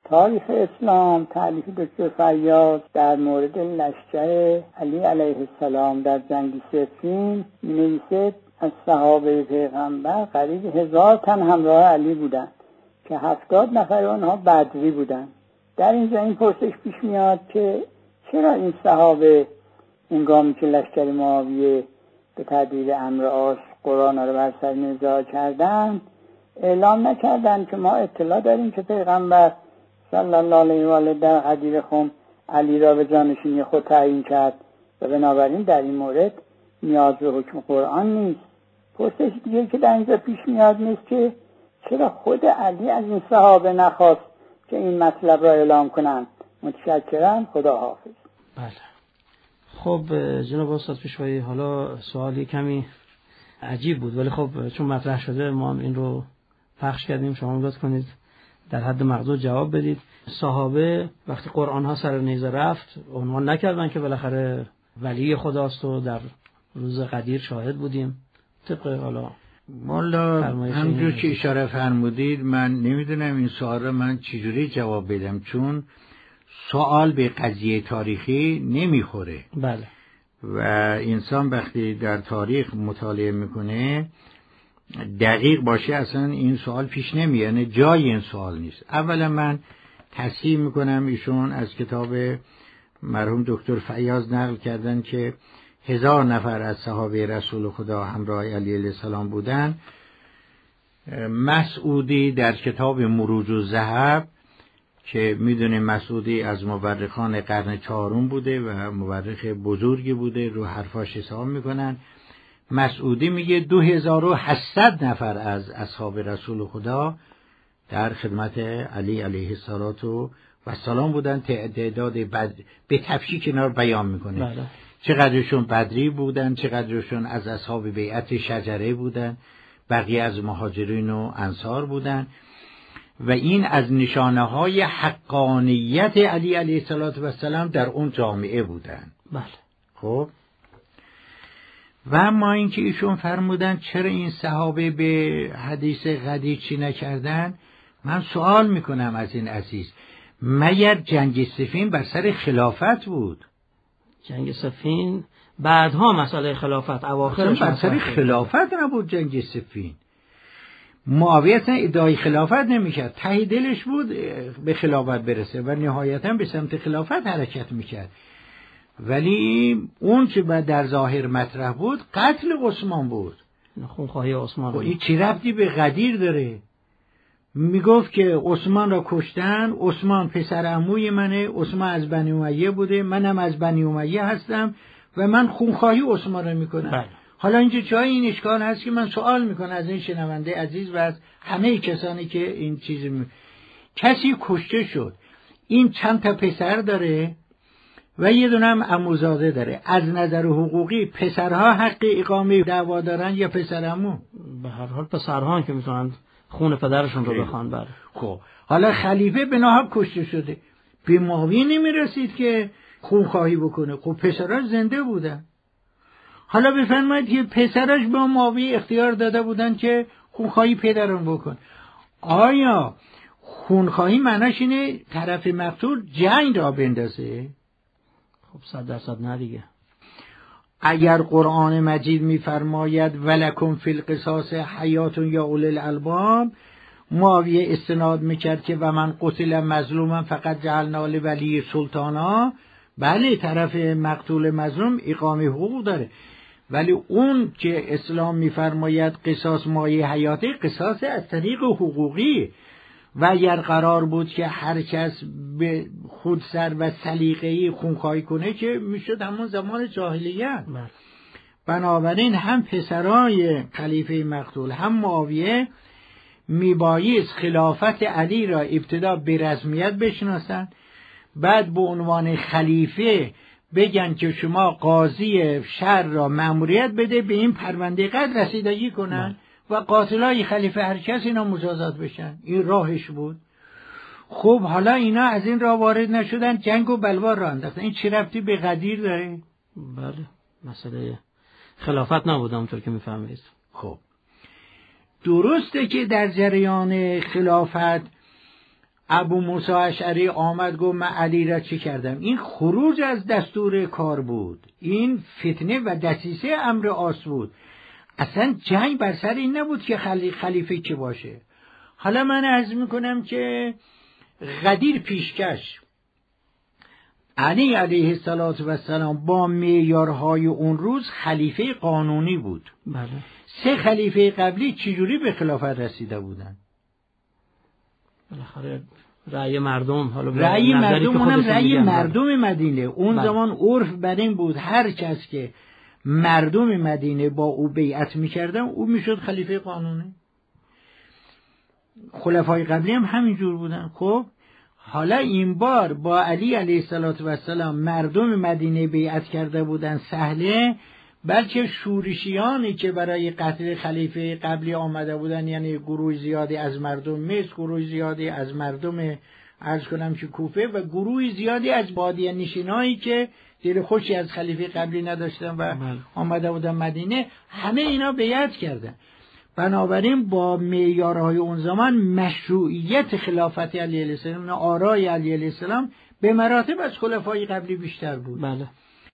تاریخ اسلام تألیف دکتر فیاض در مورد لشکر علی علیه السلام در جنگ صفین می‌نویسد از صحابه پیغمبر قریب 1000 تن همراه علی بودند که 70 نفر آنها بدری بودند. در اینجا این پرسش پیش میاد که چرا این صحابه هنگامی که لشکر معاویه به تدبیر امر عاص قرآن را بر سر نزاع کردند اعلام نکردند که ما اطلاع داریم که پیغمبر صلی الله علیه و آله در غدیر خم علی را به جانشینی خود تعیین کرد و بنابراین در این مورد نیاز به حکم قرآن نیست. پرسش دیگه که در اینجا پیش میاد نیست که چرا خود علی از این صحابه نخواست که این مطلب را اعلام کنند. متشکرم، خدا حافظ. بله. خب جناب استاد پیشوایی، حالا سوالی کمی عجیب بود ولی خب چون مطرح شده ما این رو پخش کردیم، شما لطف کنید در حد مقدور جواب بدید. صحابه وقتی قرآن ها سر نیزه رفت عنوان نکردن که بالاخره ولی خداست و در روز قدیر شاهد بودیم؟ طبق حالا مولا همجور که اشاره فرمودید من نمیدونم این سوال رو من چجوری جواب بدم، چون سوال به قضیه تاریخی نمیخوره. بله. و انسان وقتی در تاریخ مطالعه میکنه دقیق باشه اصلا این سوال پیش نمیاد، یعنی جای این سوال نیست. اولا من تصحیح میکنم ایشون از کتاب مرحوم دکتر فیاض نقل کردن که 1000 نفر از صحابه رسول خدا همراه علی علیه السلام بودن. مسعودی در کتاب مروج الذهب که میدونیم مسعودی از مورخان قرن 4 بوده و مورخ بزرگی بوده، رو حرفاش حساب میکنن. مسعودی میگه 2800 نفر از اصحاب رسول خدا در خدمت علی علیه السلام بودن. تعداد به تفصیل کنار بیان میکنه. بله. چقدرشون بدری بودن، چقدرشون از اصحاب بیعت شجره بودن، بقیه از مهاجرین و انصار بودن. و این از نشانه های حقانیت علی علیه السلام در اون جامعه بودن. بله. خب و اما اینکه ایشون فرمودن چرا این صحابه به حدیث غدیر چی نکردن، من سوال میکنم از این عزیز، مگر جنگ صفین بر سر خلافت بود؟ جنگ صفین بعدها مسئله خلافت اواخرش بر سر خلافت نبود. جنگ صفین معاویه اصلا ادعای خلافت نمیکرد، ته دلش بود به خلافت برسه و نهایتا به سمت خلافت حرکت میکرد. ولی اون که بعد در ظاهر مطرح بود قتل عثمان بود. خونخواهی عثمان. این چی ربطی به غدیر داره؟ میگفت که عثمان را کشتن، عثمان پسر عموی منه، عثمان از بنی امیه بوده، منم از بنی امیه هستم و من خونخواهی عثمان را میکنم. بله. حالا اینجا جای این اشکال هست که من سوال میکنم از این شنونده عزیز و از همه کسانی که این چیز کسی کشته شد، این چند تا پسر داره و یه دونه هم عموزاده داره. از نظر حقوقی پسرها حق اقامه دعوا دارن یا پسر عمو؟ به هر حال پسرها که میتونن خون پدرشون رو بخوان. بله. خب حالا خلیفه به ناحق کشته شده، به معاویه نمیرسید که خونخواهی بکنه. خب پسراش زنده بودن. حالا بفرمایید که پسراش به معاویه اختیار داده بودن که خونخواهی پدرون بکن. آیا خونخواهی معناش اینه طرف مقتول جنگ را بندازه؟ خب 100% نه دیگه. اگر قرآن مجید میفرماید ولکم فی القصاص حیات یا اولی الالباب، معاویه استناد میکرد که و من قتل مظلوما فقط جعلنا لولی سلطانا. بله طرف مقتول مظلوم اقامه حقوق داره، ولی اون که اسلام میفرماید قصاص مایه حیاته، قصاص از طریق حقوقی. و اگر قرار بود که هر کس به خودسر و سلیقه‌ای خونخواهی کنه که میشد همون زمان جاهلیت. بنابراین هم پسرای خلیفه مقتول هم معاویه میبایست خلافت علی را ابتدا به رسمیت بشناسن، بعد به عنوان خلیفه بگن که شما قاضی شهر را مأموریت بده به این پرونده قد رسیدگی کنن و قاتلای خلیفه هر کس اینا مجازات بشن. این راهش بود. خب حالا اینا از این راه وارد نشدن، جنگ و بلوا را انداختن. این چه ربطی به غدیر داره؟ بله مسئله خلافت نبود همونطور که میفهمید. خب درسته که در جریان خلافت ابو موسی اشعری آمد گفت من علی را چی کردم. این خروج از دستور کار بود، این فتنه و دسیسه امر آس بود. اصلا جنگ بر سر این نبود که خلیفه کی باشه. حالا من عرض میکنم که غدیر پیشکش علی علیه السلام با معیارهای اون روز خلیفه قانونی بود. بله. 3 خلیفه قبلی چجوری به خلافت رسیده بودن؟ بالاخره رأی مردم، حالا رأی مردم، اونم رأی مردم مدینه. اون بله. زمان عرف بر این بود هر کس که مردم مدینه با او بیعت میکردن او میشد خلیفه قانونی. خلفای قبلی هم همینجور بودن. خب حالا این بار با علی علیه السلام مردم مدینه بیعت کرده بودن سهله، بلکه شورشیانی که برای قتل خلیفه قبلی آمده بودن، یعنی گروه زیادی از مردم مصر، گروه زیادی از مردم عرض کنم که کوفه و گروه زیادی از بادیه نشینایی که دل خوشی از خلیفه قبلی نداشتن و آمده بودن مدینه، همه اینا بیعت کردن. بنابراین با معیارهای اون زمان مشروعیت خلافت علی علیه السلام، آرای علی علیه السلام به مراتب از خلفای قبلی بیشتر بود. بله.